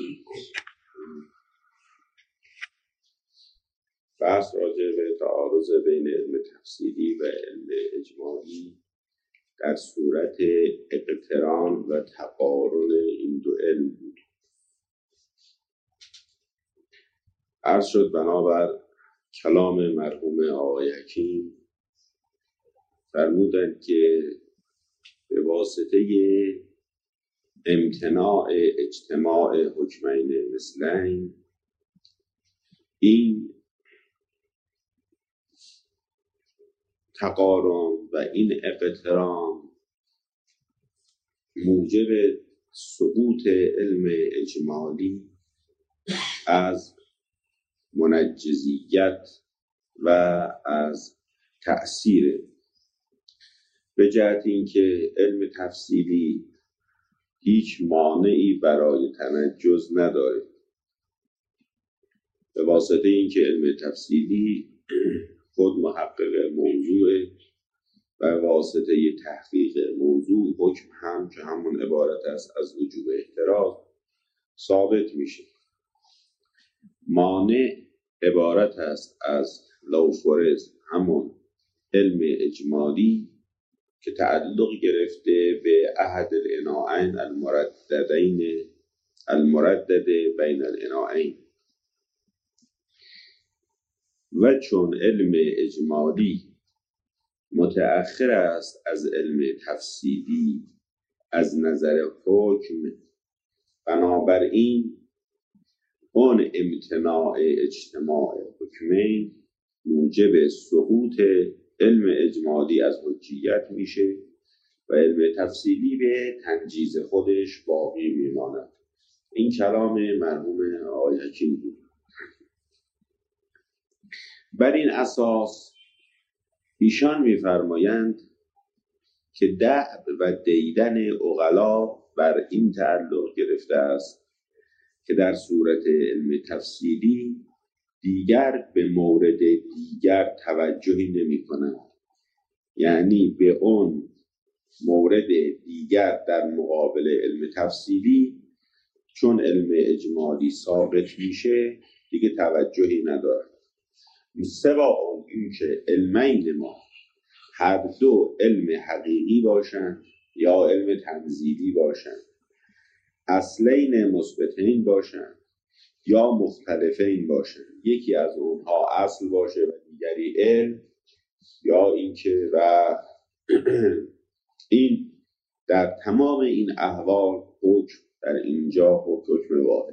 بحث راجع به تعارض بین علم تفصیلی و علم اجمالی در صورت اقتران و تقارن این دو علم بود. عرض شد بنابر کلام مرحوم آقای حکیم فرمودند که به واسطه امتناع اجتماع حکمین مثلین این تقارن و این اقتران موجب سقوط علم اجمالی از منجزیت و از تأثیر، به جهت اینکه علم تفصیلی هیچ مانعی برای تنجز نداره. به واسطه اینکه علم تفصیلی خود محقق موضوع و واسطه تحقیق موضوع حکم هم که همون عبارت است از وجوب احتراز ثابت میشه. مانع عبارت است از لوفرز همون علم اجمالی که تعلق گرفته به احد الاناءین المردد بین الاناءین، و چون علم اجمالی متأخر است از علم تفصیلی از نظر حکم، بنابراین اون امتناع اجتماع حکمین موجب سقوط علم اجمالی از حجیت میشه و علم تفصیلی به تنجیز خودش باقی میماند. این کلام مرحوم آقای حکیم بود. بر این اساس ایشان می‌فرمایند که دأب و دیدن عقلا بر این تعلق گرفته است که در صورت علم تفصیلی دیگر به مورد دیگر توجهی نمی‌کنند، یعنی به اون مورد دیگر در مقابل علم تفصیلی چون علم اجمالی ثابت میشه دیگه توجهی ندارند. سواء این که علمین ما هر دو علم حقیقی باشند یا علم تنزیلی باشند، اصلین مثبتین باشند یا مختلفین باشند، یکی از اونها اصل باشه و دیگری علم، یا اینکه و این در تمام این احوال حکم در اینجا حکم واحد.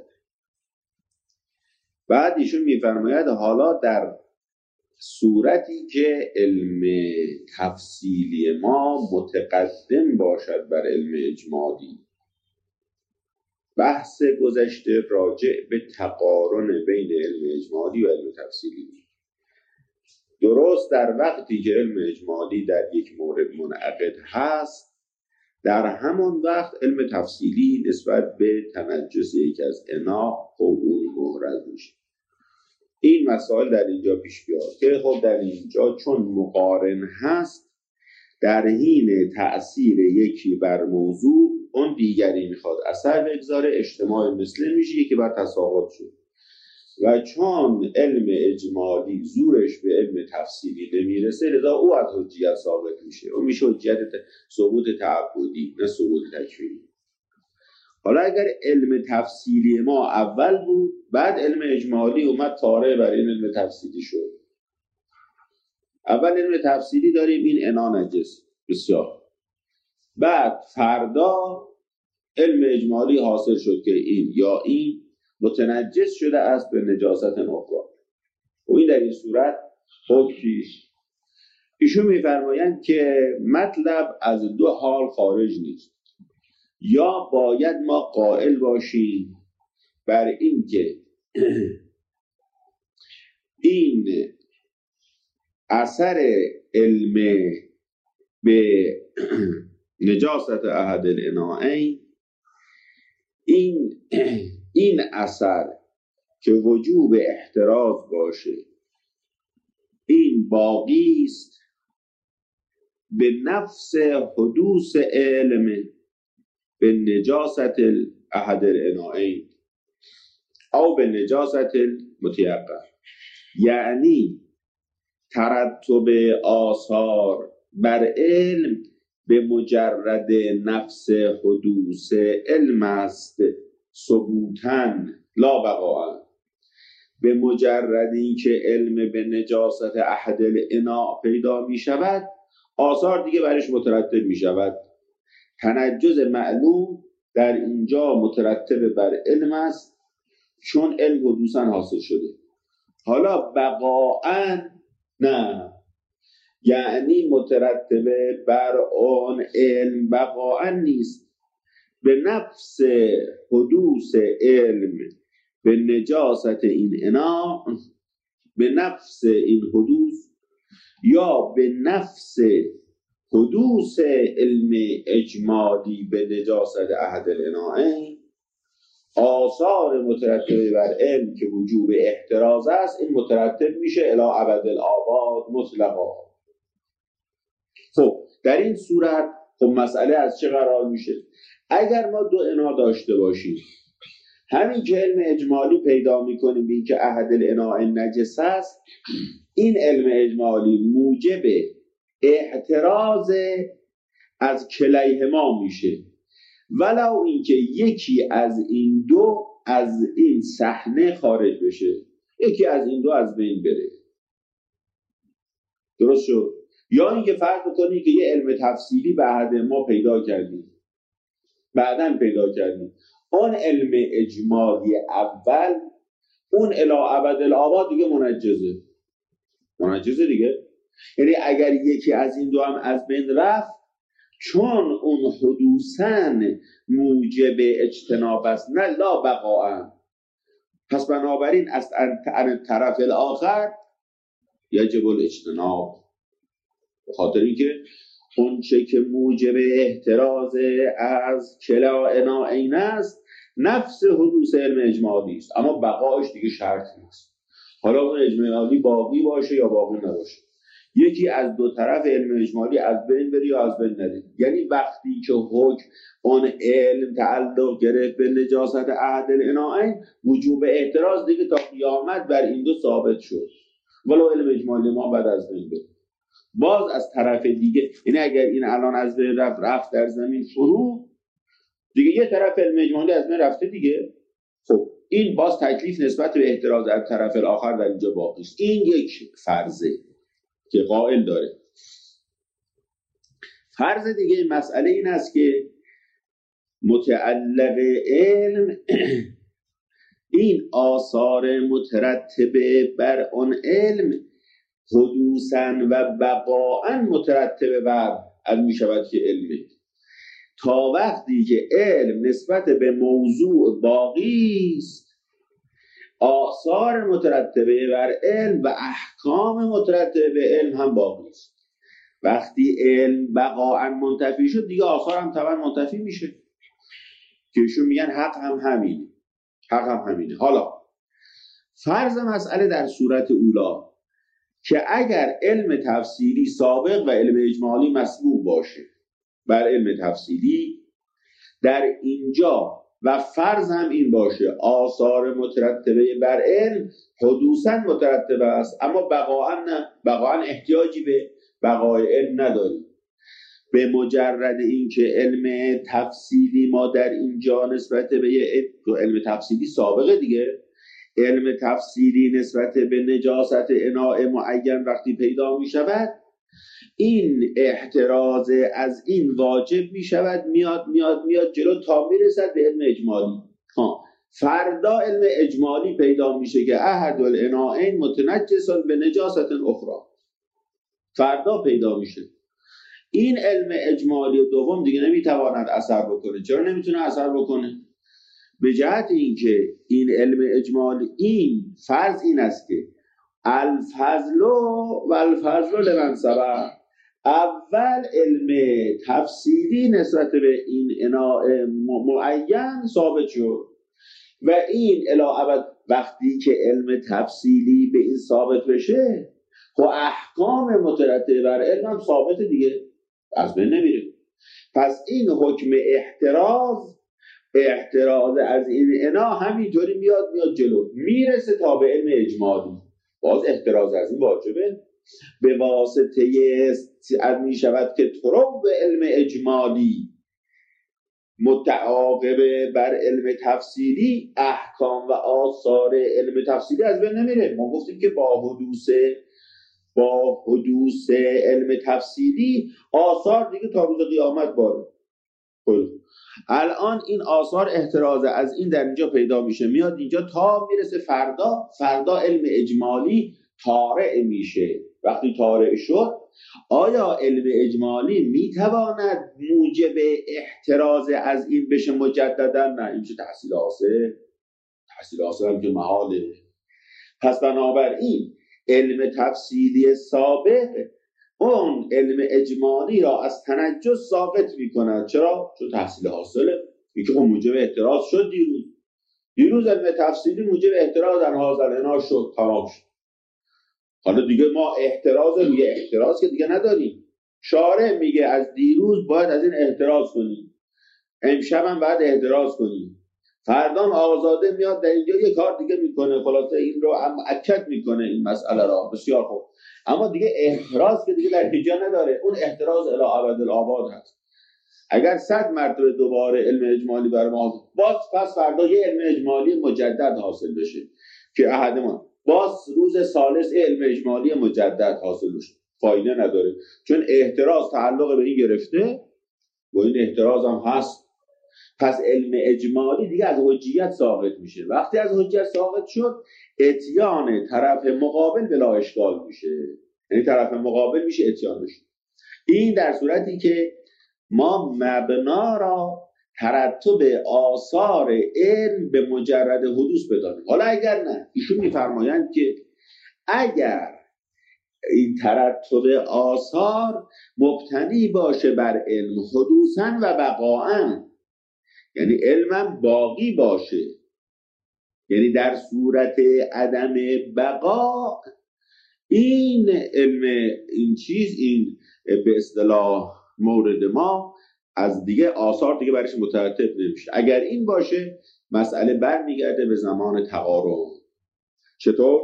بعد ایشون میفرماید حالا در صورتی که علم تفصیلی ما متقدم باشد بر علم اجمالی، بحث گذشته راجع به تقارن بین علم اجمالی و علم تفصیلی. درست در وقتی که علم اجمالی در یک مورد منعقد هست، در همان وقت علم تفصیلی نسبت به تنجس یک از اناء و اون محرز میشه. این مسائل در اینجا پیش بیاد که خب در اینجا چون مقارن هست، در حین تأثیر یکی بر موضوع اون دیگری میخواد اثر بگذاره، اجتماع مثل میشه، یکی بر تساقط شد. و چون علم اجمالی زورش به علم تفصیلی نمیرسه، لذا او از حجیت ثابت میشه. اون میشه حجیت ثبوت تعبدی نه ثبوت تکوینی. حالا اگر علم تفصیلی ما اول بود، بعد علم اجمالی اومد تاره بر این علم تفصیلی شد. اول علم تفصیلی داریم این انا نجس بسیار، بعد فردا علم اجمالی حاصل شد که این یا این متنجس شده است به نجاست اخرى، و این در این صورت حکمیش. ایشون میفرمایند که مطلب از دو حال خارج نیست. یا باید ما قائل باشیم بر این که این اثر علم به نجاست احد الاناءین، این اثر که وجوب احتراز باشه، این باقی است به نفس حدوث علم به نجاست احد الاناءین. او به نجاست المتیقن، یعنی ترتب آثار بر علم به مجرد نفس حدوث علم است ثبوتاً لا بقاء. به مجرد اینکه علم به نجاست احد الاناء پیدا می شود آثار دیگه برش مترتب می شود. تنجز معلوم در اینجا مترتب بر علم است چون علم حدوثاً حاصل شده. حالا بقاء نه، یعنی مترتب بر آن علم بقاء نیست، به نفس حدوث علم به نجاست این انا، به نفس این حدوث یا به نفس حدوث علم اجمالی به نجاست احد الاناءین، آثار مترتب بر علم که وجوب احتراز است این مترتب میشه الی ابد الآباد مطلقا. خب در این صورت خب مسئله از چه قرار میشه؟ اگر ما دو انا داشته باشیم، همین که علم اجمالی پیدا میکنیم این که احد الاناء نجس است، این علم اجمالی موجب احتراز از کلیهما میشه، ولو اینکه یکی از این دو از این صحنه خارج بشه، یکی از این دو از بین بره. درست شد؟ یا اینکه فرض بکنی که یه علم تفصیلی به عهد ما پیدا کردیم، بعداً پیدا کردیم، اون علم اجمالی اول اون الی ابد الآباد دیگه منجزه دیگه. یعنی اگر یکی از این دو هم از بین رفت، چون اون حدوثاً موجب اجتناب است نه لا بقاء، پس بنابراین از طرف الاخر یجب الاجتناب، به خاطر اینکه اون چه که موجب احتراز از کلا اناءین است نفس حدوث علم اجمالی است، اما بقایش دیگه شرط نیست. حالا اون اجمالی باقی باشه یا باقی نباشه، یکی از دو طرف علم اجمالی از بین بری یا از بین نری. یعنی وقتی که حکم اون علم تعلق گرفت به نجاست احد الاناءین، وجوب احتراز دیگه تا قیامت بر این دو ثابت شد، ولو علم اجمالی ما بعد از بین بره. باز از طرف دیگه، یعنی اگر این الان از بین رفت در زمین فرو، دیگه یه طرف علم اجمالی از بین رفته دیگه. خب این باز تکلیف نسبت به احتراز از طرف الاخر در اینجا باقی است. این یک فرضه که قائل داره. فرض دیگه این مسئله این است که متعلق علم این آثار مترتبه بر آن علم حدوثاً و بقاءً مترتبه بر از می شود که علمه، تا وقتی که علم نسبت به موضوع باقی است آثار مترتبه بر علم و احکام مترتبه به علم هم باقی است. وقتی علم بقاءً منتفی شد دیگه آثار هم طبعا منتفی میشه، که ایشون میگن حق هم همینه. حالا فرض مسئله در صورت اولا که اگر علم تفصیلی سابق و علم اجمالی مسبوق باشه بر علم تفصیلی، در اینجا و فرض هم این باشه آثار مترتبه بر علم حدوثاً مترتبه است، اما بقاءً نه، بقاءً احتیاجی به بقای علم نداریم. به مجرد اینکه علم تفصیلی ما در اینجا نسبت به علم تفصیلی سابقه دیگه، علم تفصیلی نسبت به نجاست اناء معین وقتی پیدا می شود، این احتراز از این واجب می شود، میاد جلو تا می رسد به علم اجمالی. فردا علم اجمالی پیدا میشه که احد الاناءین متنجسن به نجاست اخرى، فردا پیدا میشه. این علم اجمالی دوم دیگه نمیتواند اثر بکنه. چرا نمیتونه اثر بکنه؟ به جهت اینکه این علم اجمالی، این فرض این است که الفضل و الفضل لمن سبق، اول علم تفصیلی نسبت به این اناء معین ثابت شد و این الی ابد وقتی که علم تفصیلی به این ثابت بشه و احکام مترتبه بر علم هم ثابت دیگه، از بین نمیره. پس این حکم احتراز احتراز از این انا همینطوری میاد جلو، میرسه تا به علم اجمالی. باز احتراز از این واجبه، به واسطه از می شود که طرق به علم اجمالی متعاقب بر علم تفصیلی، احکام و آثار علم تفصیلی از بین نمیره. ما گفتیم که با حدوث علم تفصیلی آثار دیگه تا روز قیامت باره. الان این آثار احتراز از این در اینجا پیدا میشه، میاد اینجا تا میرسه فردا علم اجمالی طارئ میشه. وقتی طارئ شد، آیا علم اجمالی میتواند موجب احتراز از این بشه مجددا؟ نه، این چه تحصیل حاصل هم که محاله. پس بنابراین علم تفصیلی سابق اون علم اجمالی را از تنجس ساقط میکند. چرا؟ چون تحصیل حاصله. این که موجب احتراز شد دیروز علم تفصیلی موجب احتراز در حاضر انا شد، تمام شد. حالا دیگه ما احتراز روی احتراز که دیگه نداریم. شارع میگه از دیروز باید از این احتراز کنیم، امشب هم باید احتراز کنیم، فردام آزاده میاد در اینجا یه کار دیگه میکنه. خلاصه این رو اکد میکنه این مسئله را. بسیار خوب، اما دیگه احتراز که دیگه در اینجا نداره، اون احتراز الی ابدالآباد هست. اگر 100 مرتبه دوباره علم اجمالی بر ما باز پس فردا یه علم اجمالی مجدد حاصل بشه که احدمان باز روز ثالث علم اجمالی مجدد حاصل بشه، فایده نداره، چون احتراز تعلق به این گرفته و این احتراز هم هست. پس علم اجمالی دیگه از حجیت ساقط میشه. وقتی از حجیت ساقط شد، اتیان طرف مقابل بلا اشکال میشه، یعنی طرف مقابل میشه اتیان بشه. این در صورتی که ما مبنا را ترتب آثار علم به مجرد حدوث بدانیم. حالا اگر نه، ایشون میفرمایند که اگر این ترتب آثار مبتنی باشه بر علم حدوثاً و بقاءً، یعنی علمم باقی باشه، یعنی در صورت عدم بقا این علم این به اصطلاح مورد ما از دیگه آثار دیگه برش مترتب نمیشه. اگر این باشه مسئله برمیگرده به زمان تقارن. چطور؟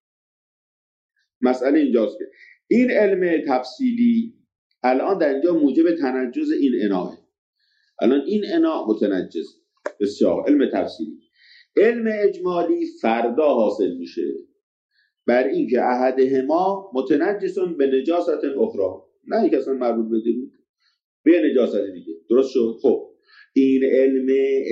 مسئله اینجاست که این علم تفصیلی الان در اینجا موجب تنجز این اناه. الان این انا متنجز. بسیار علم تفصیلی. علم اجمالی فردا حاصل میشه بر این که احدهما متنجسون به نجاست اخرى، نه یک اصلا مربوط به دیروز، به نجاست دیگه. درست شد؟ خب این علم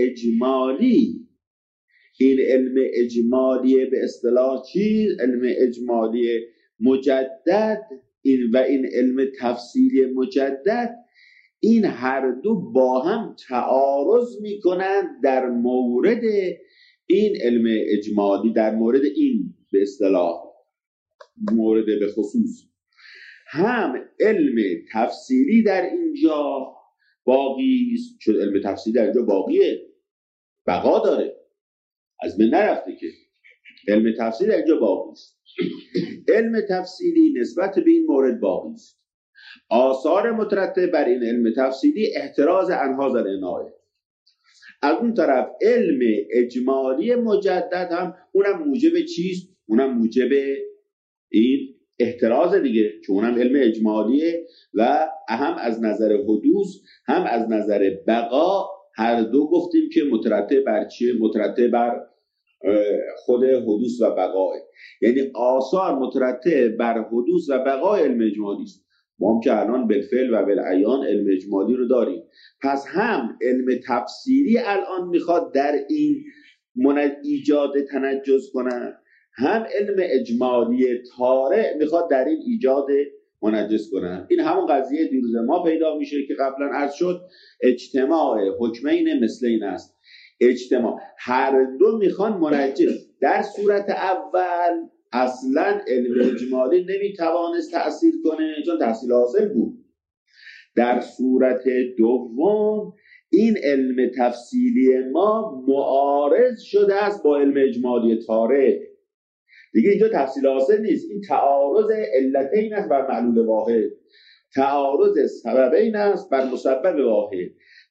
اجمالی به اصطلاح چیز؟ علم اجمالی مجدد این علم تفصیلی مجدد، این هر دو با هم تعارض میکنند در مورد این علم اجمالی، در مورد این به اصطلاح مورد به خصوص. هم علم تفصیلی در اینجا باقی است، چون علم تفصیلی در اینجا باقیه، بقا داره، از بین نرفته که. علم تفصیلی در اینجا باقی است. علم تفصیلی نسبت به این مورد باقی است. آثار مترتب بر این علم تفصیلی احتراز انهاز العنایه. از اون طرف علم اجمالی مجدد هم اونم موجب چیست؟ اونم موجب این احتراز دیگه، چون اونم علم اجمالیه و هم از نظر حدوث هم از نظر بقا، هر دو گفتیم که مترتب بر چیه؟ مترتب بر خود حدوث و بقاه. یعنی آثار مترتب بر حدوث و بقای علم اجمالی است. ما هم که الان بالفعل و بالعیان علم اجمالی رو داریم. پس هم علم تفسیری الان میخواد در این ایجاد تنجز کنه، هم علم اجمالی طارئ میخواد در این ایجاد منجز کنه. این همون قضیه دیروز ما پیدا میشه که قبلا عرض شد، اجتماع حکمین مثلین است. اجتماع هر دو میخوان منجز. در صورت اول اصلا علم اجمالی نمیتوانست تأثیر کنه چون تحصیل حاصل بود. در صورت دوم این علم تفصیلی ما معارض شده است با علم اجمالی طارئ. دیگه اینجا تفصیل حاصل نیست، این تعارض علتین است بر معلول واحد، تعارض سببین است بر مسبب واحد،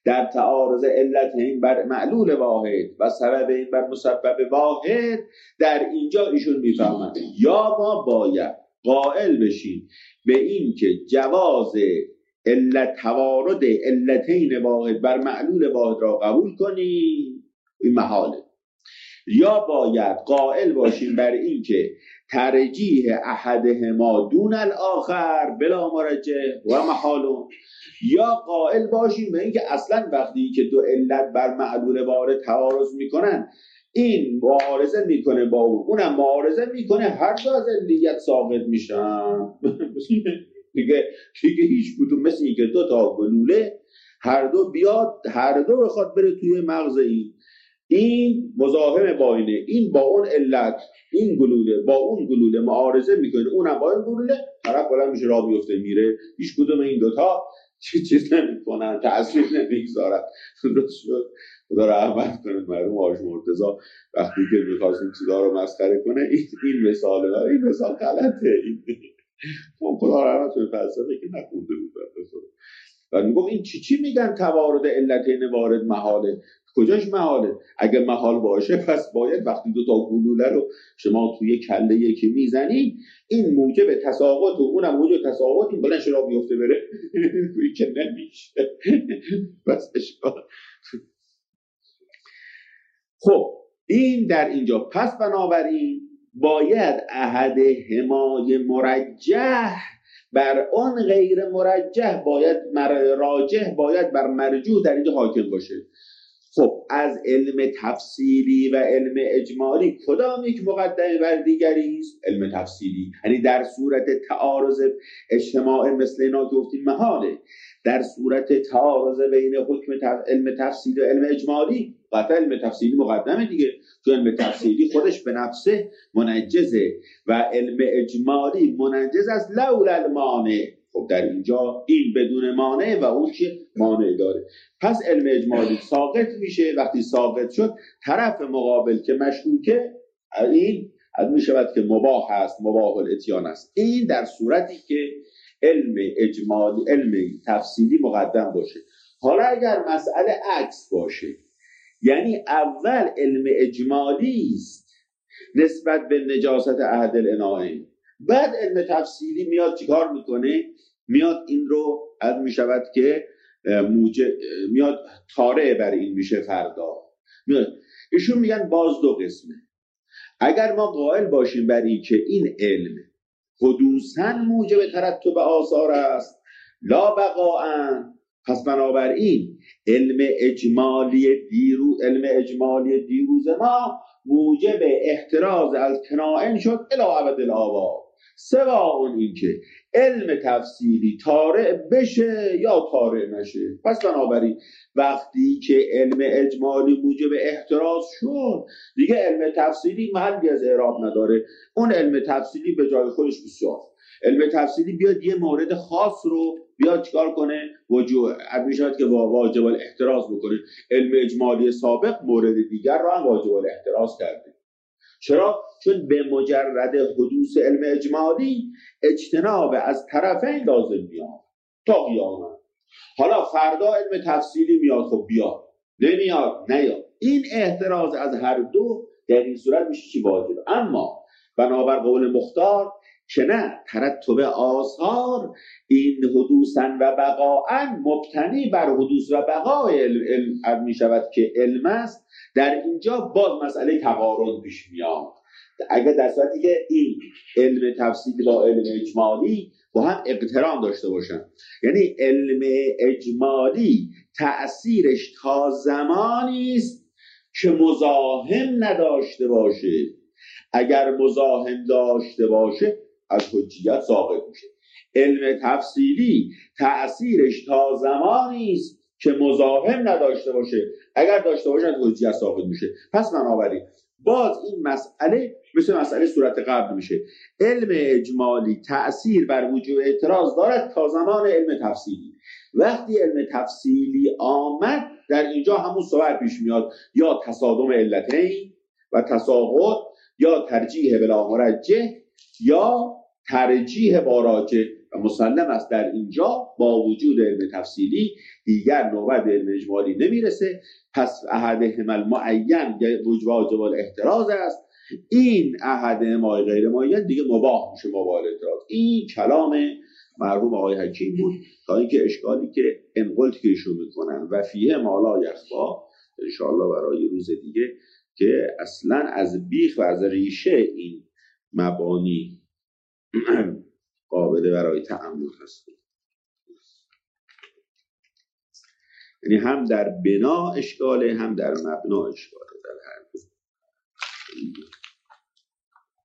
در تعارض علتین بر معلول واحد و سببین بر مسبب واحد، در اینجا ایشون میفهمند یا ما باید قائل بشیم به این که جواز توارد علتین واحد بر معلول واحد را قبول کنیم، این محاله، یا باید قائل باشیم بر این که ترجیح احدهما دون الاخر بلا مرجح و محالون، یا قائل باشیم به این که اصلا وقتی که دو علت بر معلول واحد تعارض میکنن، این معارضه میکنه با اونم معارضه میکنه، هر دو از علیت ساقط میشن. دیگه هیچ کدوم، مثل اینکه دو تا گلوله هر دو بیاد، هر دو بخواد بره توی مغز این مزاحم با اینه، این با اون علت، این گلوله با اون گلوله معارضه میکنه، اونم با این گلوله، طرف بلند میشه راه بیفته میره، هیچ کدوم این دوتا چیز نمیکنن، تأثیر نمیگذارن. درست شد. خدا رحمت کنه مرحوم حاج مرتضی وقتی که می‌خواست این چیزا رو مسخره کنه، این مثال غلطه. خدا رحمت کنه فلسفه که نخونده بود و میگفت این چی میگن توارد علتین وارد محاله؟ کجاش محاله؟ اگه محال باشه پس باید وقتی دو تا گلوله رو شما توی کله یکی میزنی، این موجب تساقط و اونم موجب تساقط، این بلند شراب بیفته بره توی که نمیشه. بس اشکال. خب این در اینجا، پس بنابراین باید احد حمای مرجح بر آن غیر مرجح باید راجح باید بر مرجوح در اینجا حاکم باشه. خب از علم تفصیلی و علم اجمالی کدام یک مقدمه بر دیگری است؟ علم تفصیلی، یعنی در صورت تعارض اجتماع مثل اینا که گفتیم محاله، در صورت تعارض بین حکم علم تفصیلی و علم اجمالی قطعا علم تفصیلی مقدمه دیگه، چون علم تفصیلی خودش به نفسه منجزه و علم اجمالی منجز است لولا المانع. خب در اینجا این بدون مانع و اون که مانع داره، پس علم اجمالی ساقط میشه. وقتی ساقط شد، طرف مقابل که مشکوکه، این میشود که مباح است، مباح الاتیان است. این در صورتی که علم اجمالی علم تفصیلی مقدم باشه. حالا اگر مسئله عکس باشه، یعنی اول علم اجمالی است نسبت به نجاست احد الاناءین، بعد علم تفصیلی میاد چیکار میکنه؟ میاد این رو میشود که میاد طارع بر این میشه فردا. ایشون میگن باز دو قسمه. اگر ما قائل باشیم بر این که این علم حدوثاً موجب ترتب آثار است لا بقاءً، پس بنابراین علم اجمالی دیروز ما موجب احتراز از کنائن شد الی ابد الآباد، سواء این که علم تفصیلی طارع بشه یا طارع نشه. پس بنابراین وقتی که علم اجمالی موجب احتراز شد، دیگه علم تفصیلی محلی از اعراب نداره. اون علم تفصیلی به جای خودش بسیار، علم تفصیلی بیاد یه مورد خاص رو بیاد چیکار کنه؟ میشود که واجب الاحتراز بکنه. علم اجمالی سابق مورد دیگر رو هم واجب الاحتراز کرده. چرا؟ چون به مجرد حدوث علم اجمالی اجتناب از طرفین لازم میاد تا قیامت. حالا فردا علم تفصیلی میاد، خب بیاد، نمیاد نیاد، این احتراز از هر دو در این صورت میشه چی واجب. اما بنابر قول مختار که نه، ترتب آثار این حدوثاً و بقاءً مبتنی بر حدوث و بقای علم می شود که علم است. در اینجا باز مسئله تقارن پیش میاد. اگر در صورتی که این علم تفصیلی با علم اجمالی با هم اقتران داشته باشن، یعنی علم اجمالی تأثیرش تا زمانی است که مزاحم نداشته باشه. اگر مزاحم داشته باشه از حجیت ساقط میشه. علم تفصیلی تأثیرش تا زمانی است که مزاحم نداشته باشه، اگر داشته باشه از حجیت ساقط میشه. پس بنابراین باز این مسئله مثل مسئله صورت قبل میشه. علم اجمالی تأثیر بر وجوب اعتراض دارد تا زمان علم تفصیلی. وقتی علم تفصیلی آمد، در اینجا همون سوال پیش میاد، یا تصادم علتین و تساقط، یا ترجیح بلا مرجح، یا ترجیح با راجع و مسلم است در اینجا با وجود علم تفصیلی دیگر نوبت علم اجمالی نمیرسه، پس احدهما المعین واجب الاحتراز است. این احدهما غیر معین دیگه مباح میشه مباح الاحتراز. این کلام مرحوم آقای حکیم بود تا اینکه اشکالی که انقلت که ایشون میکنن و فیه مالا یخفا انشاءالله برای روز دیگه که اصلا از بیخ و از ریشه این مبانی قابل برای تأمل هست. یعنی هم در بنا اشکاله هم در مبنا اشکاله در هر دو.